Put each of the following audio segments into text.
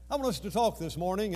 I want us to talk this morning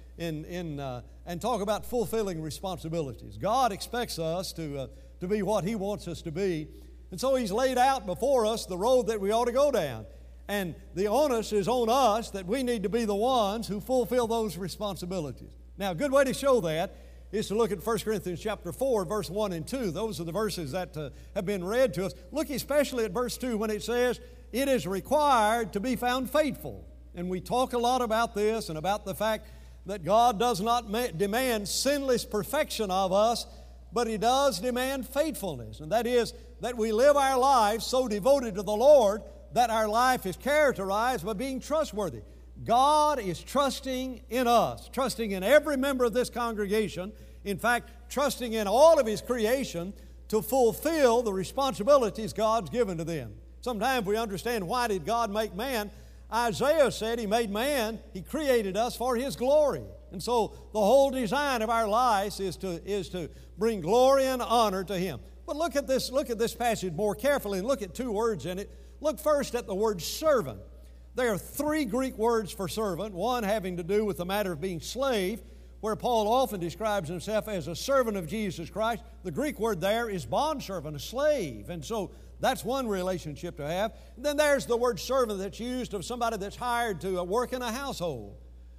and talk about fulfilling responsibilities. God expects us to be what He wants us to be. And so He's laid out before us the road that we ought to go down. And the onus is on us that we need to be the ones who fulfill those responsibilities. Now, a good way to show that is to look at 1 Corinthians chapter 4, verse 1 and 2. Those are the verses that have been read to us. Look especially at verse 2 when it says, "It is required to be found faithful." And we talk a lot about this and about the fact that God does not demand sinless perfection of us, but He does demand faithfulness. And that is that we live our lives so devoted to the Lord that our life is characterized by being trustworthy. God is trusting in us, trusting in every member of this congregation, in fact, trusting in all of His creation to fulfill the responsibilities God's given to them. Sometimes we understand, why did God make man? Isaiah said He made man, He created us for His glory. And so the whole design of our lives is to bring glory and honor to Him. But look at this passage more carefully and look at two words in it. Look first at the word servant. There are three Greek words for servant, one having to do with the matter of being slave, where Paul often describes himself as a servant of Jesus Christ. The Greek word there is bondservant, a slave. And so that's one relationship to have. And then there's the word servant that's used of somebody that's hired to work in a household.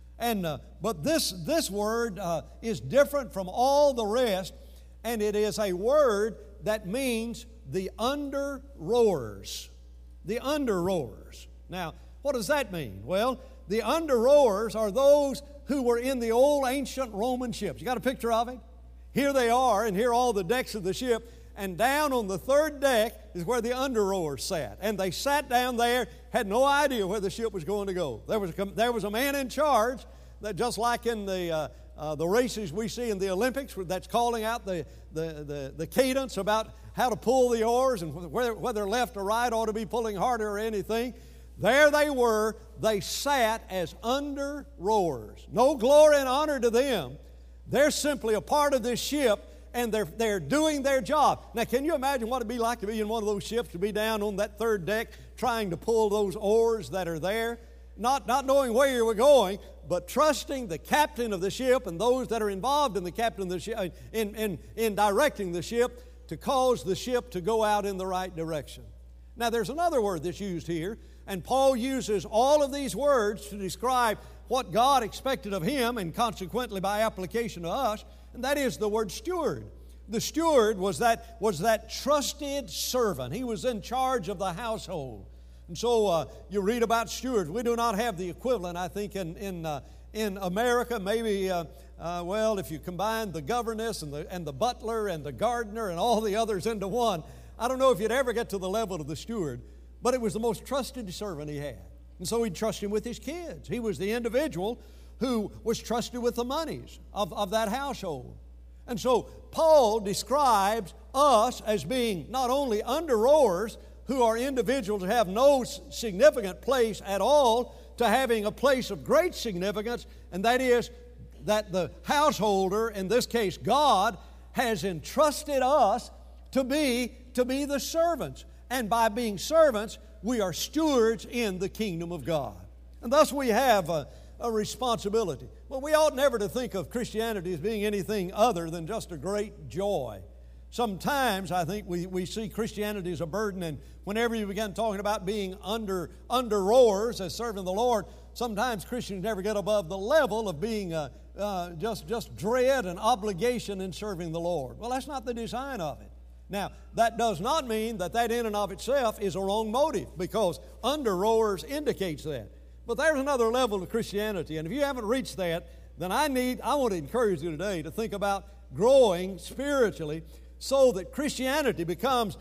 But this word is different from all the rest, and it is a word that means the under-rowers. The under-rowers. Now, what does that mean? Well, the under-rowers are those who were in the old ancient Roman ships. You got a picture of it? Here they are, and here are all the decks of the ship, and down on the third deck is where the under-rowers sat. And they sat down there, had no idea where the ship was going to go. There was a man in charge that, just like in the races we see in the Olympics, that's calling out the cadence about how to pull the oars and whether left or right ought to be pulling harder or anything. There they were. They sat as under rowers. No glory and honor to them. They're simply a part of this ship, and they're doing their job. Now, can you imagine what it'd be like to be in one of those ships, to be down on that third deck trying to pull those oars that are there? Not knowing where you were going, but trusting the captain of the ship and those that are involved in the captain of the ship, in directing the ship, to cause the ship to go out in the right direction. Now, there's another word that's used here, and Paul uses all of these words to describe what God expected of him, and consequently by application to us, and that is the word steward. The steward was that trusted servant. He was in charge of the household. And so you read about stewards. We do not have the equivalent, I think, in America. Maybe, if you combine the governess and the butler and the gardener and all the others into one, I don't know if you'd ever get to the level of the steward, but it was the most trusted servant he had. And so he'd trust him with his kids. He was the individual who was trusted with the monies of that household. And so Paul describes us as being not only under-rowers, who are individuals who have no significant place at all, to having a place of great significance, and that is that the householder, in this case God, has entrusted us to be the servants. And by being servants, we are stewards in the kingdom of God. And thus we have a responsibility. Well, we ought never to think of Christianity as being anything other than just a great joy. Sometimes I think we see Christianity as a burden, and whenever you begin talking about being under rowers as serving the Lord, sometimes Christians never get above the level of being just dread and obligation in serving the Lord. Well, that's not the design of it. Now, that does not mean that in and of itself is a wrong motive, because under rowers indicates that. But there's another level of Christianity, and if you haven't reached that, then I want to encourage you today to think about growing spiritually, so that Christianity becomes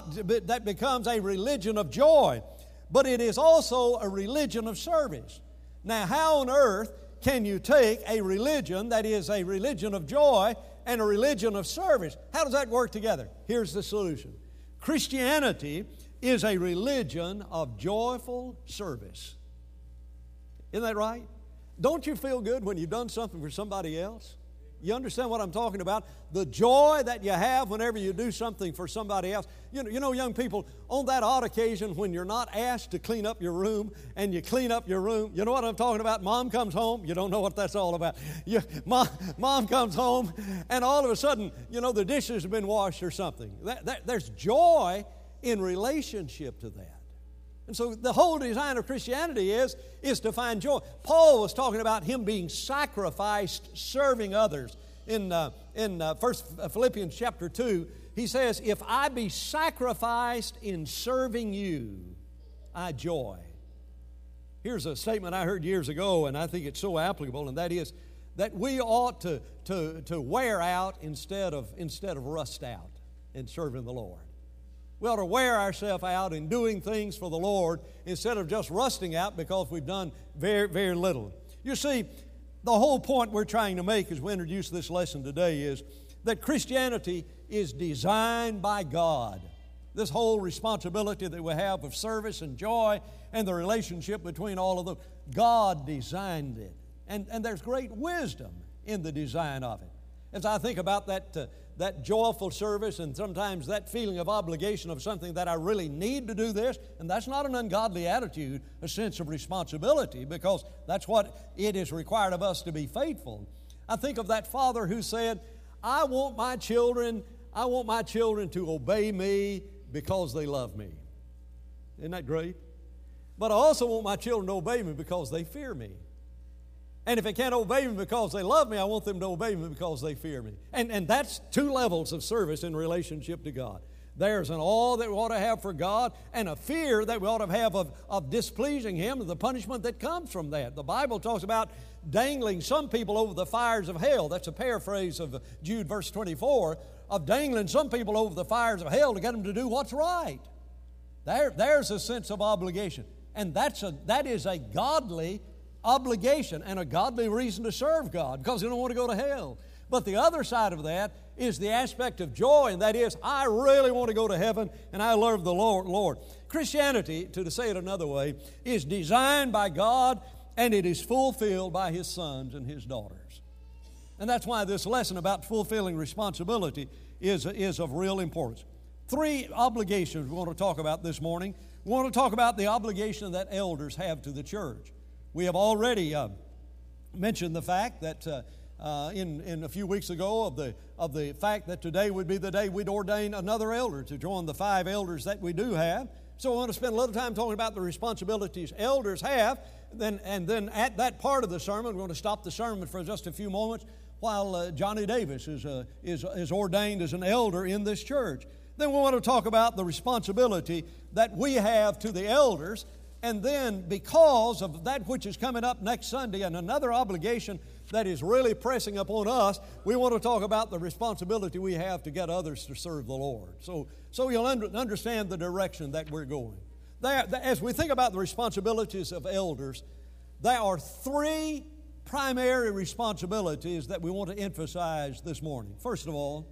a religion of joy, but it is also a religion of service. Now, how on earth can you take a religion that is a religion of joy and a religion of service? How does that work together? Here's the solution. Christianity is a religion of joyful service. Isn't that right? Don't you feel good when you've done something for somebody else? You understand what I'm talking about? The joy that you have whenever you do something for somebody else. You know, young people, on that odd occasion when you're not asked to clean up your room and you clean up your room, you know what I'm talking about? Mom comes home, you don't know what that's all about. Mom comes home and all of a sudden, you know, the dishes have been washed or something. There's joy in relationship to that. And so the whole design of Christianity is to find joy. Paul was talking about him being sacrificed, serving others. In Philippians chapter 2, he says, if I be sacrificed in serving you, I joy. Here's a statement I heard years ago, and I think it's so applicable, and that is that we ought to wear out instead of rust out in serving the Lord. We ought to wear ourselves out in doing things for the Lord instead of just rusting out because we've done very, very little. You see, the whole point we're trying to make as we introduce this lesson today is that Christianity is designed by God. This whole responsibility that we have of service and joy and the relationship between all of them, God designed it. And there's great wisdom in the design of it. As I think about that joyful service and sometimes that feeling of obligation of something that I really need to do this, and that's not an ungodly attitude, a sense of responsibility, because that's what it is required of us to be faithful. I think of that father who said, I want my children to obey me because they love me. Isn't that great? But I also want my children to obey me because they fear me. And if they can't obey me because they love me, I want them to obey me because they fear me. And that's two levels of service in relationship to God. There's an awe that we ought to have for God and a fear that we ought to have of displeasing Him and the punishment that comes from that. The Bible talks about dangling some people over the fires of hell. That's a paraphrase of Jude verse 24, of dangling some people over the fires of hell to get them to do what's right. There's a sense of obligation. And that is a godly obligation and a godly reason to serve God because you don't want to go to hell. But the other side of that is the aspect of joy, and that is, I really want to go to heaven and I love the Lord. Christianity, to say it another way, is designed by God and it is fulfilled by His sons and His daughters. And that's why this lesson about fulfilling responsibility is of real importance. 3 obligations we want to talk about this morning. We want to talk about the obligation that elders have to the church. We have already mentioned the fact that in a few weeks ago of the fact that today would be the day we'd ordain another elder to join the 5 elders that we do have. So I want to spend a little time talking about the responsibilities elders have. And then at that part of the sermon, we're going to stop the sermon for just a few moments while Johnny Davis is ordained as an elder in this church. Then we want to talk about the responsibility that we have to the elders. And then because of that which is coming up next Sunday and another obligation that is really pressing upon us, we want to talk about the responsibility we have to get others to serve the Lord. So you'll understand the direction that we're going. As we think about the responsibilities of elders, there are 3 primary responsibilities that we want to emphasize this morning. First of all,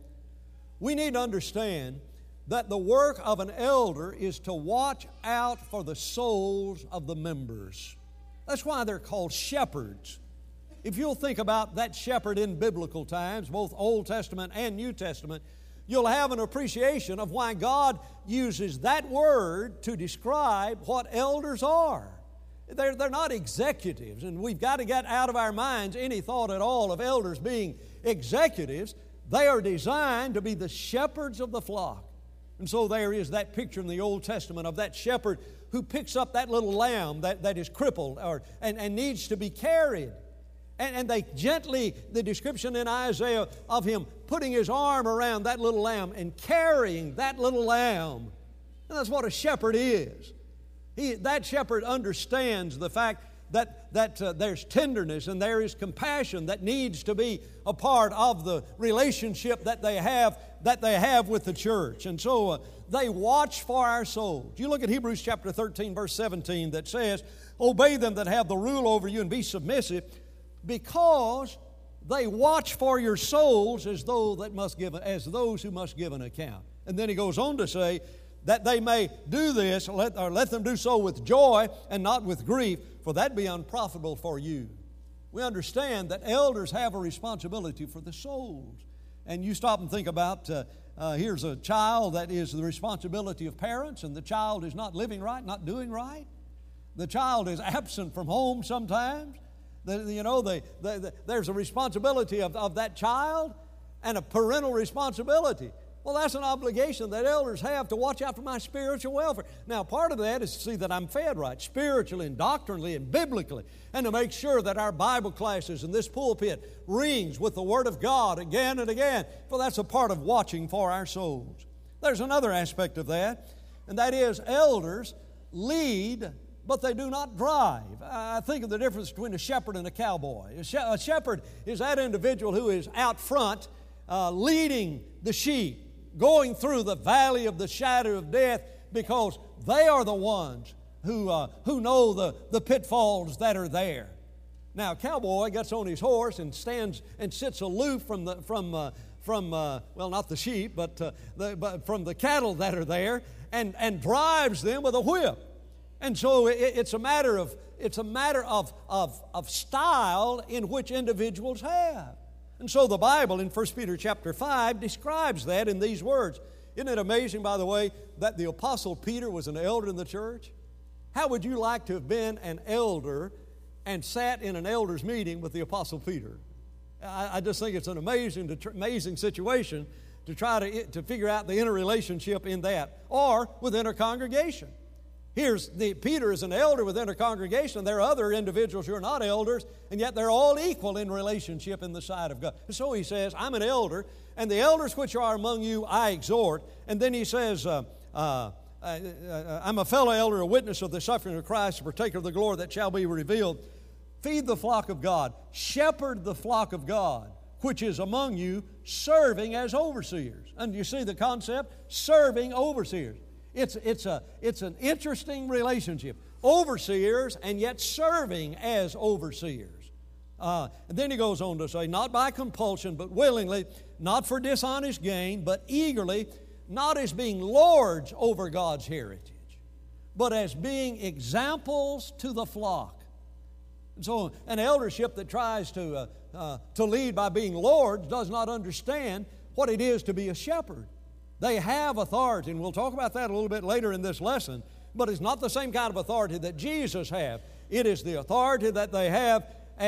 we need to understand that the work of an elder is to watch out for the souls of the members. That's why they're called shepherds. If you'll think about that shepherd in biblical times, both Old Testament and New Testament, you'll have an appreciation of why God uses that word to describe what elders are. They're not executives, and we've got to get out of our minds any thought at all of elders being executives. They are designed to be the shepherds of the flock. And so there is that picture in the Old Testament of that shepherd who picks up that little lamb that is crippled and needs to be carried. And they gently, the description in Isaiah of him putting his arm around that little lamb and carrying that little lamb. And that's what a shepherd is. That shepherd understands the fact that there's tenderness and there is compassion that needs to be a part of the relationship that they have with the church. And so they watch for our souls. You look at Hebrews chapter 13, verse 17 that says, obey them that have the rule over you and be submissive, because they watch for your souls as those who must give an account. And then he goes on to say, that they may do this, let them do so with joy and not with grief, for that be unprofitable for you. we understand that elders have a responsibility for the souls. And you stop and think about, here's a child that is the responsibility of parents, and the child is not living right, not doing right. The child is absent from home sometimes. There's a responsibility of that child and a parental responsibility. Well, that's an obligation that elders have to watch out for my spiritual welfare. Now, part of that is to see that I'm fed right, spiritually and doctrinally and biblically, and to make sure that our Bible classes and this pulpit rings with the Word of God again and again, for that's a part of watching for our souls. There's another aspect of that, and that is elders lead, but they do not drive. I think of the difference between a shepherd and a cowboy. A shepherd is that individual who is out front leading the sheep, going through the valley of the shadow of death, because they are the ones who know the pitfalls that are there. Now, a cowboy gets on his horse and stands and sits aloof from not the sheep, but from the cattle that are there, and drives them with a whip. And so it's a matter of style in which individuals have. And so the Bible in 1 Peter chapter 5 describes that in these words. Isn't it amazing, by the way, that the Apostle Peter was an elder in the church? How would you like to have been an elder and sat in an elder's meeting with the Apostle Peter? I just think it's an amazing situation to try to figure out the interrelationship in that, or within a congregation. Peter is an elder within a congregation. There are other individuals who are not elders, and yet they're all equal in relationship in the sight of God. And so he says, I'm an elder, and the elders which are among you I exhort. And then he says, I'm a fellow elder, a witness of the suffering of Christ, a partaker of the glory that shall be revealed. Feed the flock of God, shepherd the flock of God, which is among you, serving as overseers. And you see the concept? Serving overseers. It's an interesting relationship. Overseers and yet serving as overseers. And then he goes on to say, not by compulsion, but willingly, not for dishonest gain, but eagerly, not as being lords over God's heritage, but as being examples to the flock. And so an eldership that tries to lead by being lords does not understand what it is to be a shepherd. They have authority, and we'll talk about that a little bit later in this lesson, but it's not the same kind of authority that Jesus had. It is the authority that they have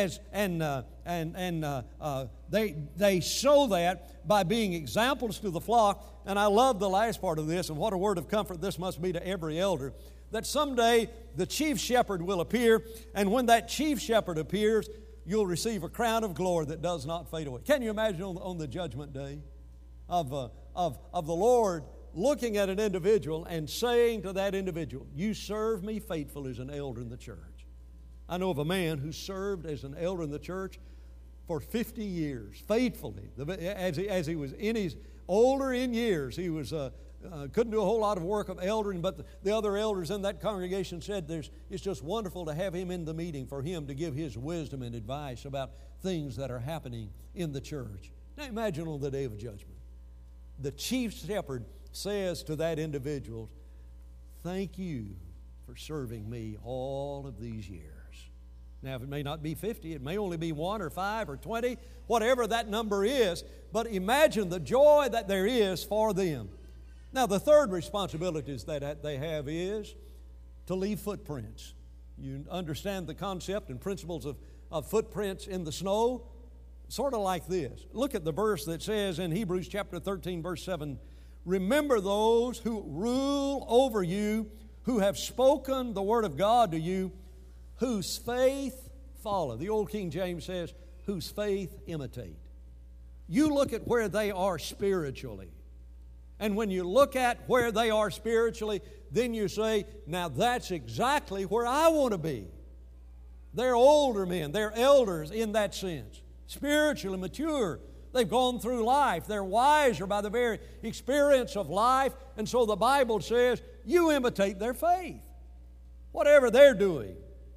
they show that by being examples to the flock. And I love the last part of this, and what a word of comfort this must be to every elder, that someday the chief shepherd will appear, and when that chief shepherd appears, you'll receive a crown of glory that does not fade away. Can you imagine on the judgment day of the Lord looking at an individual and saying to that individual, you serve me faithful as an elder in the church. I know of a man who served as an elder in the church for 50 years, faithfully. As he was older in years, he was couldn't do a whole lot of work of eldering, but the other elders in that congregation said it's just wonderful to have him in the meeting for him to give his wisdom and advice about things that are happening in the church. Now imagine on the day of judgment, the chief shepherd says to that individual, thank you for serving me all of these years. Now, if it may not be 50, it may only be 1 or 5 or 20, whatever that number is, but imagine the joy that there is for them. Now, the third responsibilities that they have is to leave footprints. You understand the concept and principles of footprints in the snow? Sort of like this. Look at the verse that says in Hebrews chapter 13, verse 7, remember those who rule over you, who have spoken the word of God to you, whose faith follow. The old King James says, whose faith imitate. You look at where they are spiritually. And when you look at where they are spiritually, then you say, now that's exactly where I want to be. They're older men. They're elders in that sense. Spiritually mature. They've gone through life. They're wiser by the very experience of life. And so the Bible says, you imitate their faith. Whatever they're doing,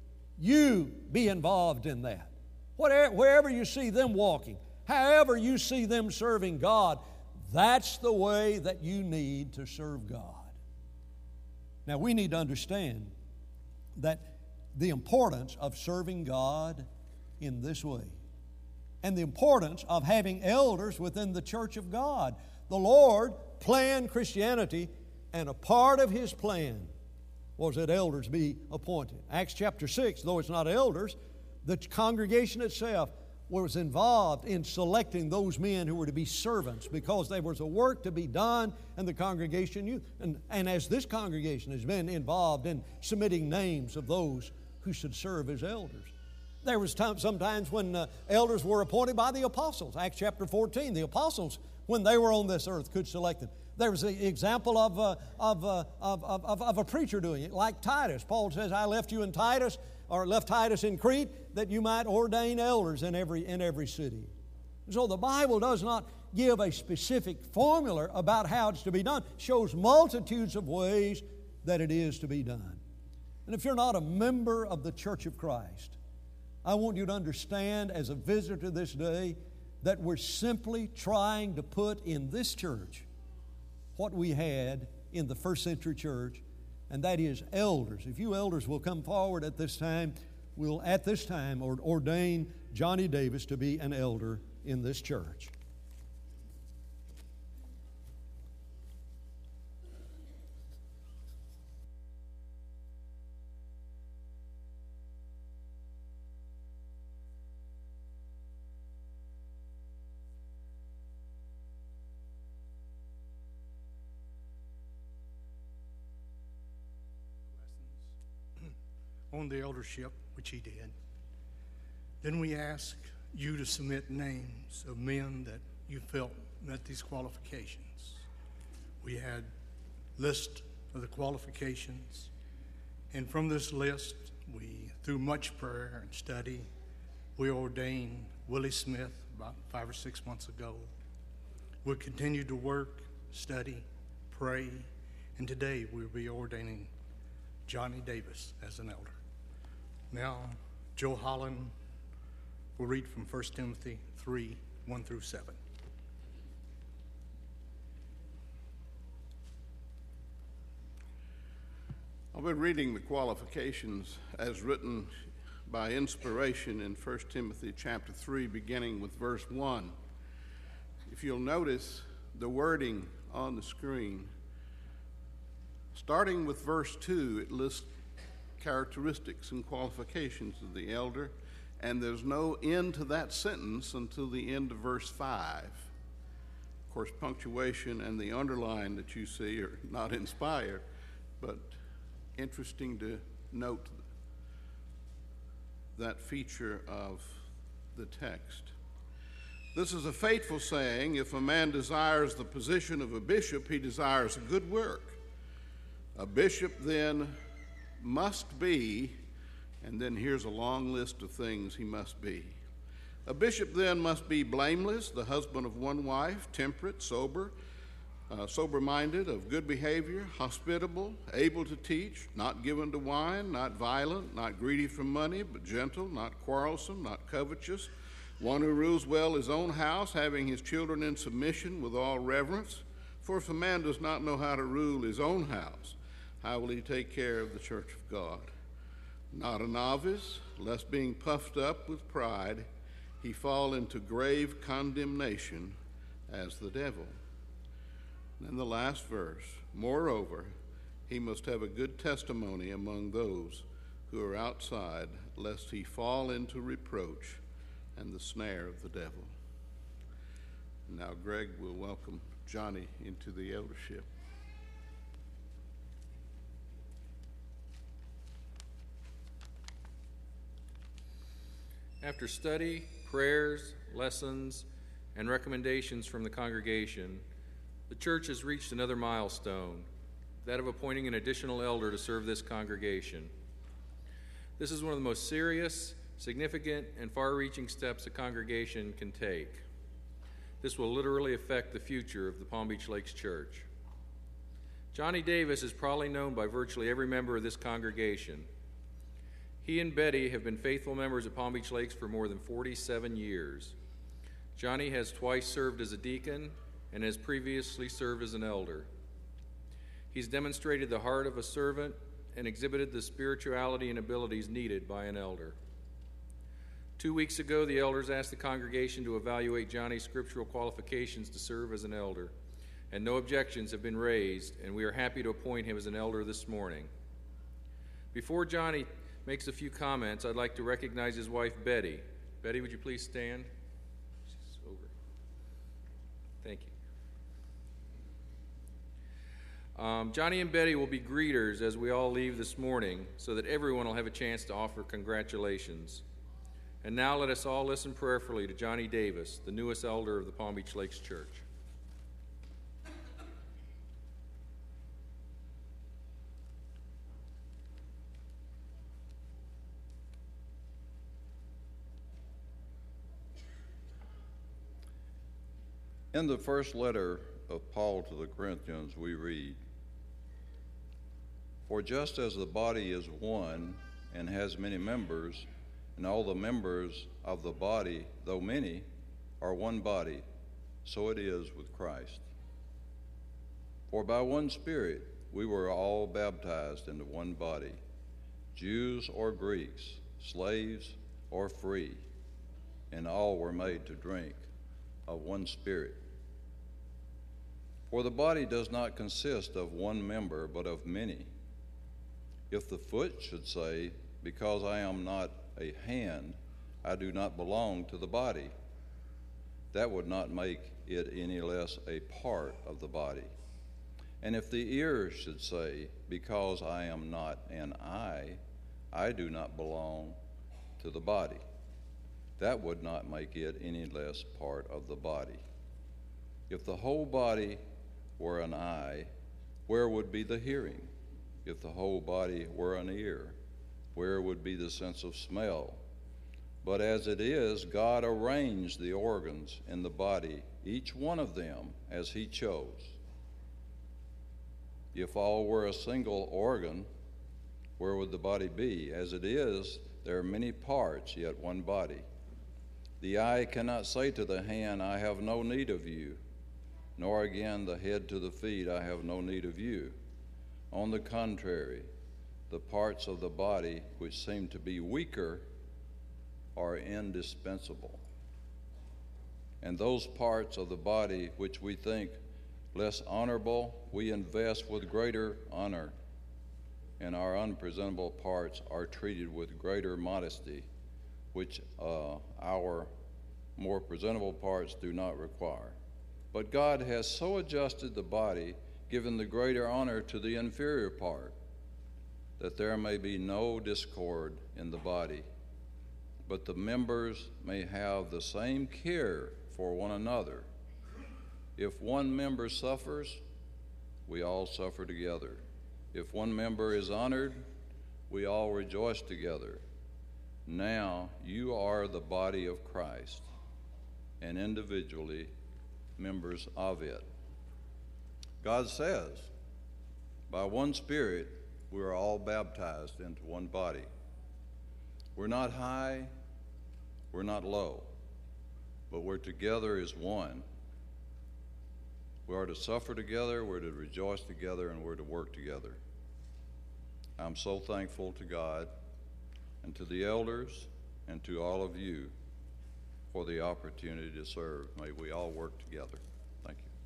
you be involved in that. Wherever you see them walking, however you see them serving God, that's the way that you need to serve God. Now, we need to understand that the importance of serving God in this way. And the importance of having elders within the church of God. The Lord planned Christianity, and a part of His plan was that elders be appointed. Acts chapter 6, though it's not elders, the congregation itself was involved in selecting those men who were to be servants, because there was a work to be done, and the congregation knew. And as this congregation has been involved in submitting names of those who should serve as elders. There was sometimes when elders were appointed by the apostles. Acts chapter 14, the apostles, when they were on this earth, could select them. There was an example of a preacher doing it, like Titus. Paul says, I left you in Titus, or left Titus in Crete, that you might ordain elders in every city. So the Bible does not give a specific formula about how it's to be done. It shows multitudes of ways that it is to be done. And if you're not a member of the Church of Christ, I want you to understand as a visitor this day that we're simply trying to put in this church what we had in the first century church, and that is elders. If you elders will come forward at this time, we'll at this time ordain Johnny Davis to be an elder in this church. On the eldership, which he did. Then we ask you to submit names of men that you felt met these qualifications. We had list of the qualifications, and from this list, through much prayer and study, we ordained Willie Smith about 5 or 6 months ago. We'll continue to work, study, pray, and today we'll be ordaining Johnny Davis as an elder. Now, Joe Holland will read from 1 Timothy 3, 1 through 7. I'll be reading the qualifications as written by inspiration in 1 Timothy chapter 3, beginning with verse 1. If you'll notice the wording on the screen, starting with verse 2, it lists characteristics and qualifications of the elder, and there's no end to that sentence until the end of verse 5. Of course, punctuation and the underline that you see are not inspired, but interesting to note that feature of the text. This is a faithful saying: if a man desires the position of a bishop, he desires a good work. A bishop then must be, and then here's a long list of things he must be. A bishop then must be blameless, the husband of one wife, temperate, sober-minded, of good behavior, hospitable, able to teach, not given to wine, not violent, not greedy for money, but gentle, not quarrelsome, not covetous, one who rules well his own house, having his children in submission with all reverence. For if a man does not know how to rule his own house, how will he take care of the church of God? Not a novice, lest being puffed up with pride, he fall into grave condemnation as the devil. And then the last verse: moreover, he must have a good testimony among those who are outside, lest he fall into reproach and the snare of the devil. Now Greg will welcome Johnny into the eldership. After study, prayers, lessons, and recommendations from the congregation, the church has reached another milestone, that of appointing an additional elder to serve this congregation. This is one of the most serious, significant, and far-reaching steps a congregation can take. This will literally affect the future of the Palm Beach Lakes Church. Johnny Davis is probably known by virtually every member of this congregation. He and Betty have been faithful members of Palm Beach Lakes for more than 47 years. Johnny has twice served as a deacon and has previously served as an elder. He's demonstrated the heart of a servant and exhibited the spirituality and abilities needed by an elder. 2 weeks ago, the elders asked the congregation to evaluate Johnny's scriptural qualifications to serve as an elder, and no objections have been raised, and we are happy to appoint him as an elder this morning. Before Johnny makes a few comments, I'd like to recognize his wife, Betty. Betty, would you please stand? She's over. Thank you. Johnny and Betty will be greeters as we all leave this morning so that everyone will have a chance to offer congratulations. And now let us all listen prayerfully to Johnny Davis, the newest elder of the Palm Beach Lakes Church. In the first letter of Paul to the Corinthians, we read, "For just as the body is one and has many members, and all the members of the body, though many, are one body, so it is with Christ. For by one Spirit we were all baptized into one body, Jews or Greeks, slaves or free, and all were made to drink of one Spirit. For the body does not consist of one member, but of many. If the foot should say, 'Because I am not a hand, I do not belong to the body,' that would not make it any less a part of the body. And if the ear should say, 'Because I am not an eye, I do not belong to the body,' that would not make it any less part of the body. If the whole body were an eye, where would be the hearing? If the whole body were an ear, where would be the sense of smell? But as it is, God arranged the organs in the body, each one of them as he chose. If all were a single organ, where would the body be? As it is, there are many parts, yet one body. The eye cannot say to the hand, 'I have no need of you,' nor again the head to the feet, 'I have no need of you.' On the contrary, the parts of the body which seem to be weaker are indispensable. And those parts of the body which we think less honorable, we invest with greater honor, and our unpresentable parts are treated with greater modesty, which our more presentable parts do not require. But God has so adjusted the body, giving the greater honor to the inferior part, that there may be no discord in the body, but the members may have the same care for one another. If one member suffers, we all suffer together. If one member is honored, we all rejoice together. Now you are the body of Christ, and individually members of it." God says, "By one Spirit we are all baptized into one body." We're not high, we're not low, but we're together as one. We are to suffer together, we're to rejoice together, and we're to work together. I'm so thankful to God and to the elders and to all of you for the opportunity to serve. May we all work together. Thank you.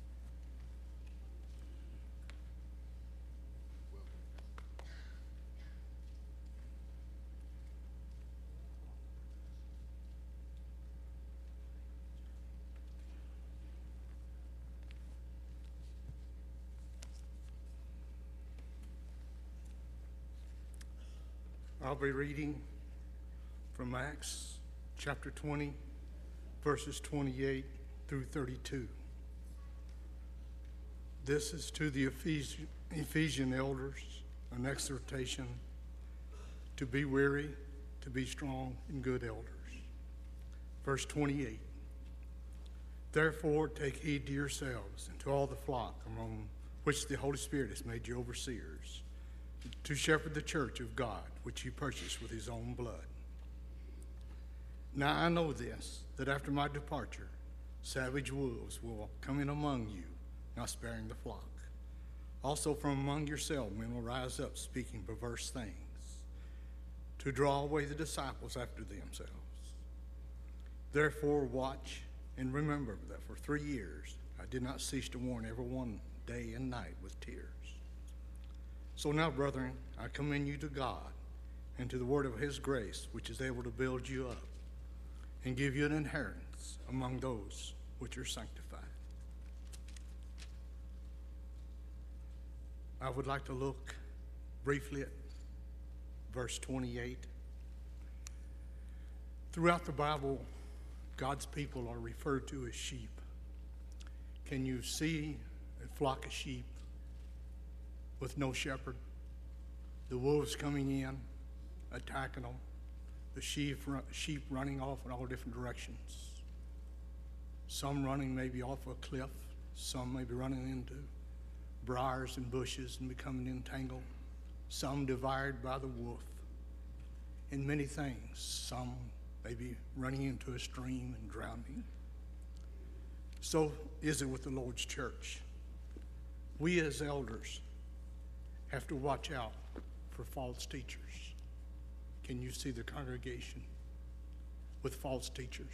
I'll be reading from Acts chapter 20, verses 28 through 32. This is to the Ephesian elders, an exhortation to be weary, to be strong and good elders. Verse 28, "Therefore take heed to yourselves and to all the flock among which the Holy Spirit has made you overseers, to shepherd the church of God, which he purchased with his own blood. Now I know this, that after my departure, savage wolves will come in among you, not sparing the flock. Also from among yourselves men will rise up, speaking perverse things, to draw away the disciples after themselves. Therefore, watch and remember that for 3 years I did not cease to warn everyone day and night with tears. So now, brethren, I commend you to God and to the word of his grace, which is able to build you up and give you an inheritance among those which are sanctified. I would like to look briefly at verse 28. Throughout the Bible, God's people are referred to as sheep. Can you see a flock of sheep with no shepherd? The wolves coming in, attacking them, the sheep running off in all different directions. Some running maybe off a cliff, some maybe running into briars and bushes and becoming entangled, some devoured by the wolf, and many things, some maybe running into a stream and drowning. So is it with the Lord's church. We as elders have to watch out for false teachers. Can you see the congregation with false teachers?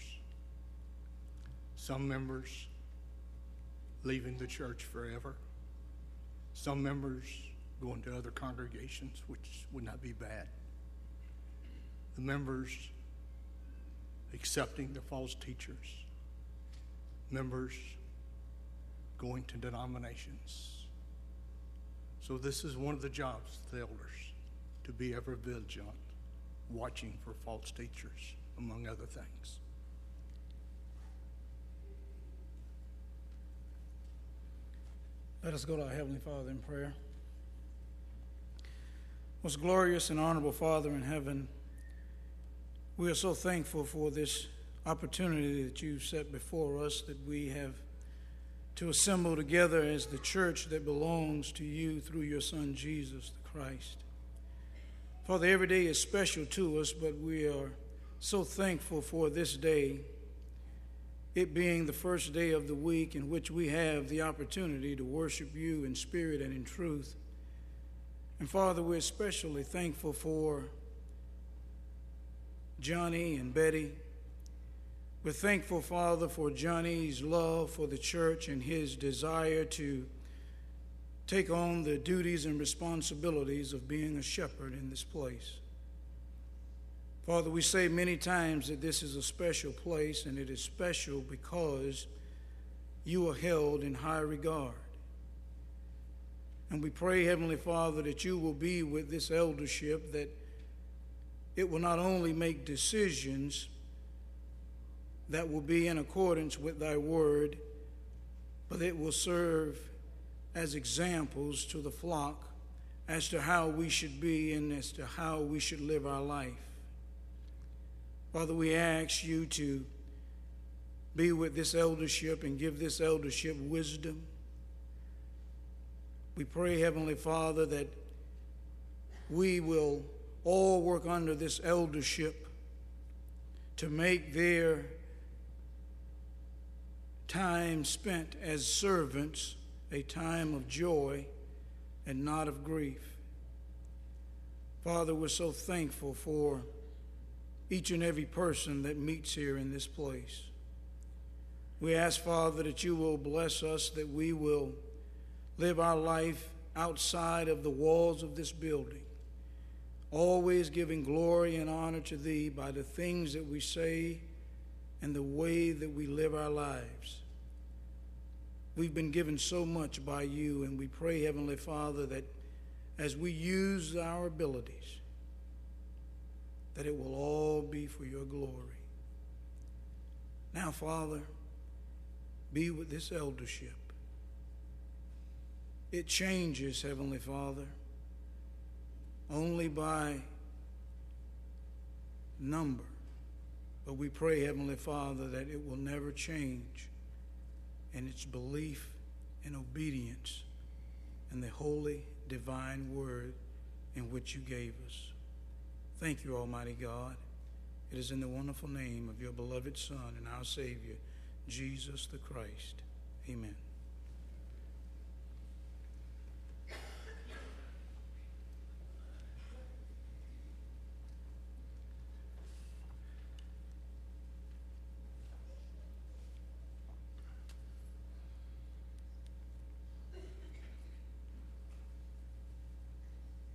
Some members leaving the church forever. Some members going to other congregations, which would not be bad. The members accepting the false teachers. Members going to denominations. So this is one of the jobs of the elders, to be ever vigilant, watching for false teachers, among other things. Let us go to our Heavenly Father in prayer. Most glorious and honorable Father in heaven, we are so thankful for this opportunity that you've set before us, that we have to assemble together as the church that belongs to you through your Son, Jesus the Christ. Father, every day is special to us, but we are so thankful for this day, it being the first day of the week in which we have the opportunity to worship you in spirit and in truth. And Father, we're especially thankful for Johnny and Betty. We're thankful, Father, for Johnny's love for the church and his desire to take on the duties and responsibilities of being a shepherd in this place. Father, we say many times that this is a special place, and it is special because you are held in high regard. And we pray, Heavenly Father, that you will be with this eldership, that it will not only make decisions that will be in accordance with thy word, but it will serve as examples to the flock as to how we should be and as to how we should live our life. Father, we ask you to be with this eldership and give this eldership wisdom. We pray, Heavenly Father, that we will all work under this eldership to make their time spent as servants a time of joy and not of grief. Father, we're so thankful for each and every person that meets here in this place. We ask, Father, that you will bless us, that we will live our life outside of the walls of this building, always giving glory and honor to thee by the things that we say and the way that we live our lives. We've been given so much by you, and we pray, Heavenly Father, that as we use our abilities, that it will all be for your glory. Now, Father, be with this eldership. It changes, Heavenly Father, only by number. But we pray, Heavenly Father, that it will never change in its belief and obedience in the holy, divine word in which you gave us. Thank you, Almighty God. It is in the wonderful name of your beloved Son and our Savior, Jesus the Christ. Amen.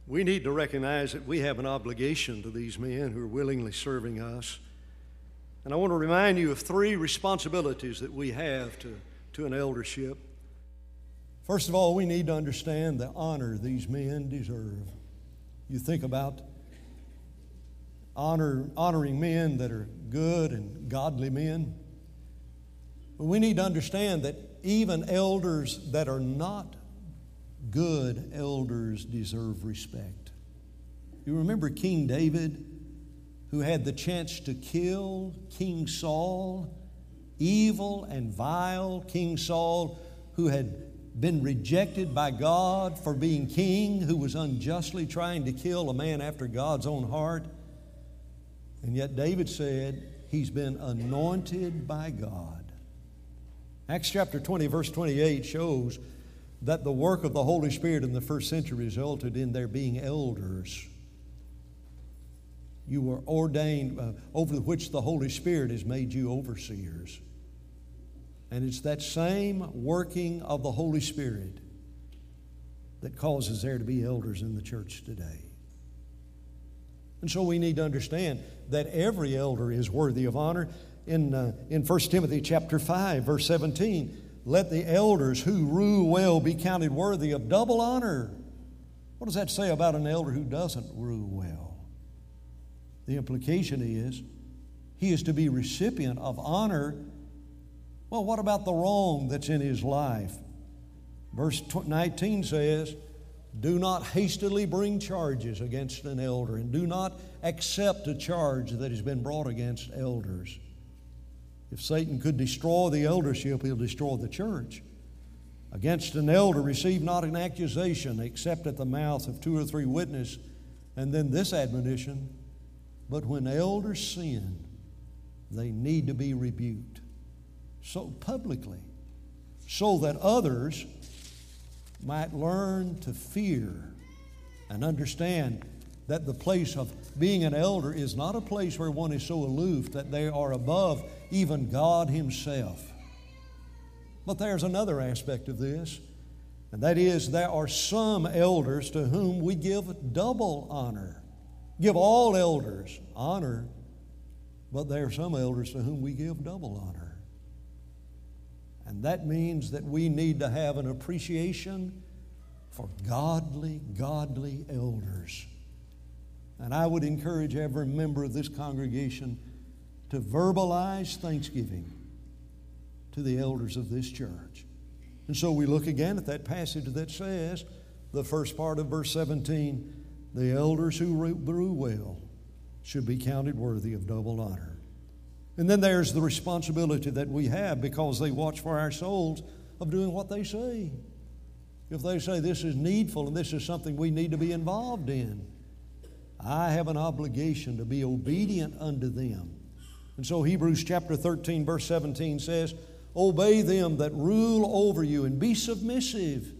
we need to recognize that we have an obligation to these men who are willingly serving us. And I want to remind you of 3 responsibilities that we have to an eldership. First of all, we need to understand the honor these men deserve. You think about honoring men that are good and godly men. But we need to understand that even elders that are not good elders deserve respect. You remember King David, who had the chance to kill King Saul, evil and vile King Saul, who had been rejected by God for being king, who was unjustly trying to kill a man after God's own heart. And yet David said he's been anointed by God. Acts chapter 20, verse 28 shows that the work of the Holy Spirit in the first century resulted in there being elders. You were ordained, over which the Holy Spirit has made you overseers. And it's that same working of the Holy Spirit that causes there to be elders in the church today. And so we need to understand that every elder is worthy of honor. In 1 Timothy chapter 5, verse 17, let the elders who rule well be counted worthy of double honor. What does that say about an elder who doesn't rule well? The implication is he is to be recipient of honor. Well, what about the wrong that's in his life? Verse 19 says, do not hastily bring charges against an elder, and do not accept a charge that has been brought against elders. If Satan could destroy the eldership, he'll destroy the church. Against an elder, receive not an accusation except at the mouth of 2 or 3 witnesses. And then this admonition, but when elders sin, they need to be rebuked. So publicly, so that others might learn to fear and understand that the place of being an elder is not a place where one is so aloof that they are above even God Himself. But there's another aspect of this, and that is there are some elders to whom we give double honor. Give all elders honor, but there are some elders to whom we give double honor. And that means that we need to have an appreciation for godly elders. And I would encourage every member of this congregation to verbalize thanksgiving to the elders of this church. And so we look again at that passage that says, the first part of verse 17, the elders who rule well should be counted worthy of double honor. And then there's the responsibility that we have because they watch for our souls of doing what they say. If they say this is needful and this is something we need to be involved in, I have an obligation to be obedient unto them. And so Hebrews chapter 13 verse 17 says, obey them that rule over you and be submissive.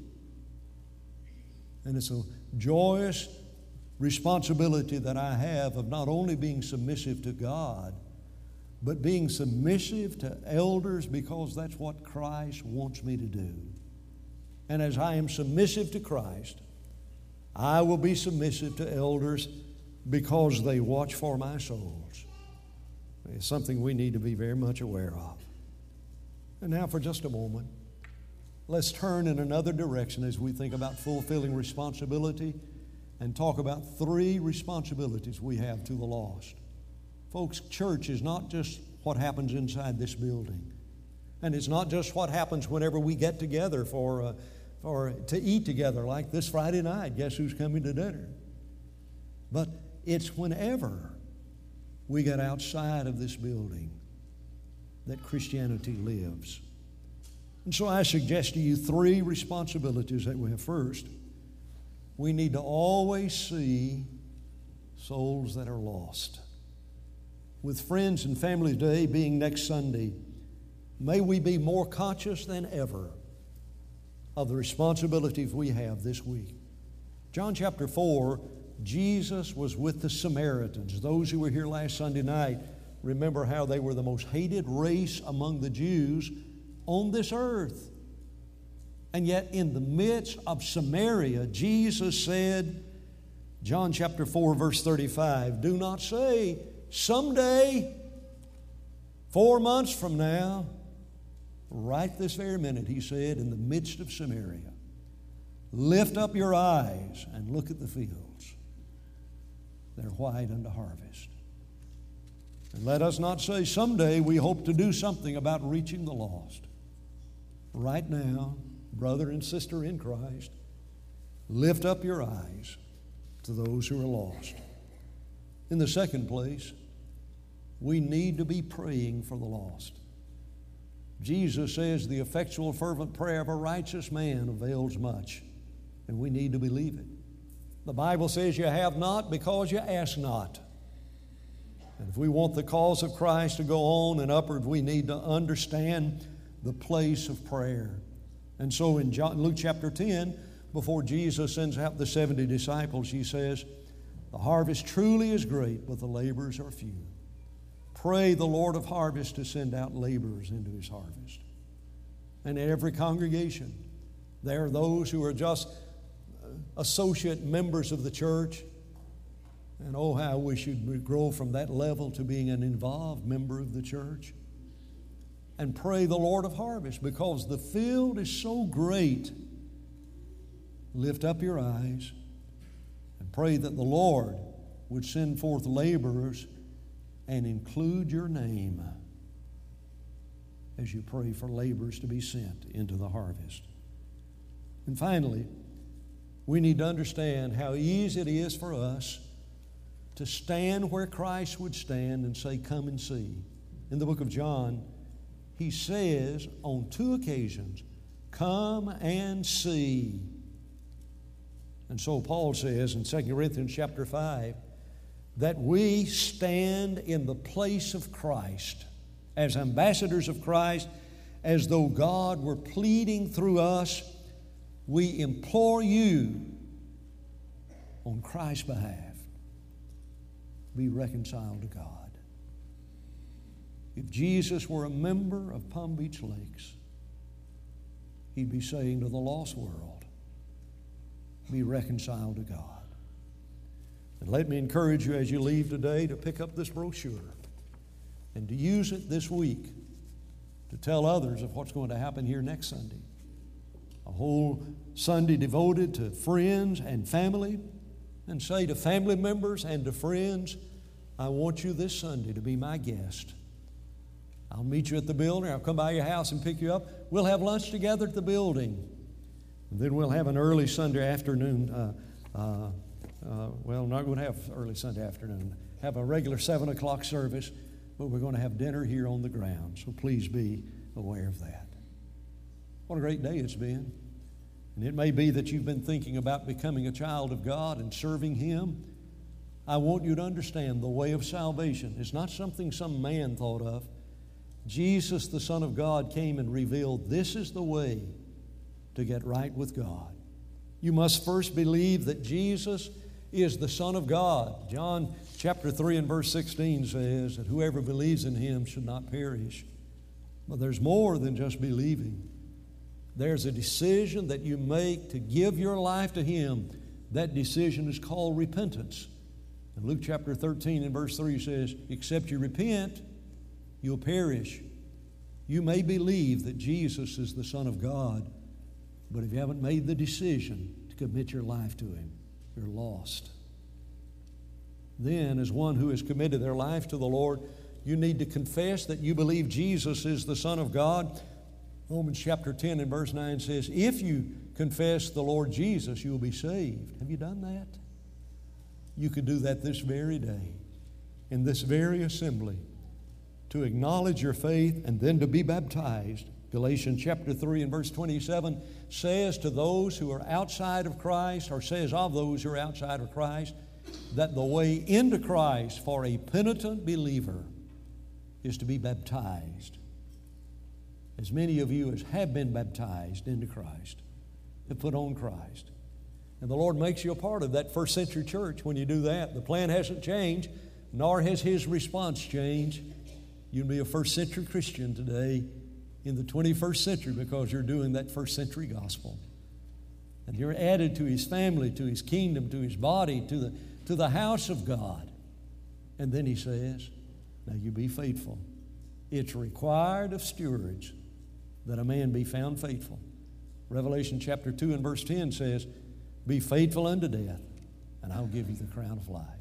And it's a joyous responsibility that I have of not only being submissive to God, but being submissive to elders because that's what Christ wants me to do. And as I am submissive to Christ, I will be submissive to elders because they watch for my souls. It's something we need to be very much aware of. And now for just a moment, let's turn in another direction as we think about fulfilling responsibility and talk about 3 responsibilities we have to the lost. Folks, church is not just what happens inside this building. And it's not just what happens whenever we get together for to eat together like this Friday night. Guess who's coming to dinner? But it's whenever we get outside of this building that Christianity lives. And so I suggest to you 3 responsibilities that we have. First, we need to always see souls that are lost. With friends and family day being next Sunday, may we be more conscious than ever of the responsibilities we have this week. John chapter 4, Jesus was with the Samaritans. Those who were here last Sunday night remember how they were the most hated race among the Jews on this earth. And yet in the midst of Samaria, Jesus said, John chapter 4, verse 35, do not say, someday, 4 months from now. Right this very minute, he said, in the midst of Samaria, lift up your eyes and look at the fields. They're white unto harvest. And let us not say, someday we hope to do something about reaching the lost. Right now, brother and sister in Christ, lift up your eyes to those who are lost. In the second place, we need to be praying for the lost. Jesus says the effectual fervent prayer of a righteous man avails much, and we need to believe it. The Bible says you have not because you ask not. And if we want the cause of Christ to go on and upward, we need to understand the place of prayer. And so in Luke chapter 10, before Jesus sends out the 70 disciples, he says, the harvest truly is great, but the laborers are few. Pray the Lord of harvest to send out laborers into his harvest. And in every congregation, there are those who are just associate members of the church. And oh, how we should grow from that level to being an involved member of the church. And pray the Lord of harvest, because the field is so great. Lift up your eyes and pray that the Lord would send forth laborers and include your name as you pray for laborers to be sent into the harvest. And finally, we need to understand how easy it is for us to stand where Christ would stand and say, come and see. In the book of John, he says on 2 occasions, come and see. And so Paul says in 2 Corinthians chapter 5 that we stand in the place of Christ as ambassadors of Christ, as though God were pleading through us. We implore you on Christ's behalf, be reconciled to God. If Jesus were a member of Palm Beach Lakes, he'd be saying to the lost world, be reconciled to God. And let me encourage you as you leave today to pick up this brochure and to use it this week to tell others of what's going to happen here next Sunday. A whole Sunday devoted to friends and family, and say to family members and to friends, I want you this Sunday to be my guest. I'll meet you at the building. I'll come by your house and pick you up. We'll have lunch together at the building. And then we'll have an early Sunday afternoon. Well, not going to have early Sunday afternoon. Have a regular 7 o'clock service, but we're going to have dinner here on the ground. So please be aware of that. What a great day it's been. And it may be that you've been thinking about becoming a child of God and serving Him. I want you to understand the way of salvation is not something some man thought of. Jesus, the Son of God, came and revealed this is the way to get right with God. You must first believe that Jesus is the Son of God. John chapter 3 and verse 16 says that whoever believes in Him should not perish. But there's more than just believing. There's a decision that you make to give your life to Him. That decision is called repentance. And Luke chapter 13 and verse 3 says, except you repent, you'll perish. You may believe that Jesus is the Son of God, but if you haven't made the decision to commit your life to Him, you're lost. Then, as one who has committed their life to the Lord, you need to confess that you believe Jesus is the Son of God. Romans chapter 10 and verse 9 says, if you confess the Lord Jesus, you will be saved. Have you done that? You could do that this very day, in this very assembly, to acknowledge your faith and then to be baptized. Galatians chapter 3 and verse 27 says to those who are outside of Christ, or says of those who are outside of Christ, that the way into Christ for a penitent believer is to be baptized. As many of you as have been baptized into Christ, have put on Christ. And the Lord makes you a part of that first century church when you do that. The plan hasn't changed, nor has His response changed. You'll be a first century Christian today in the 21st century because you're doing that first century gospel. And you're added to His family, to His kingdom, to His body, to the house of God. And then He says, now you be faithful. It's required of stewards that a man be found faithful. Revelation chapter 2 and verse 10 says, be faithful unto death, and I'll give you the crown of life.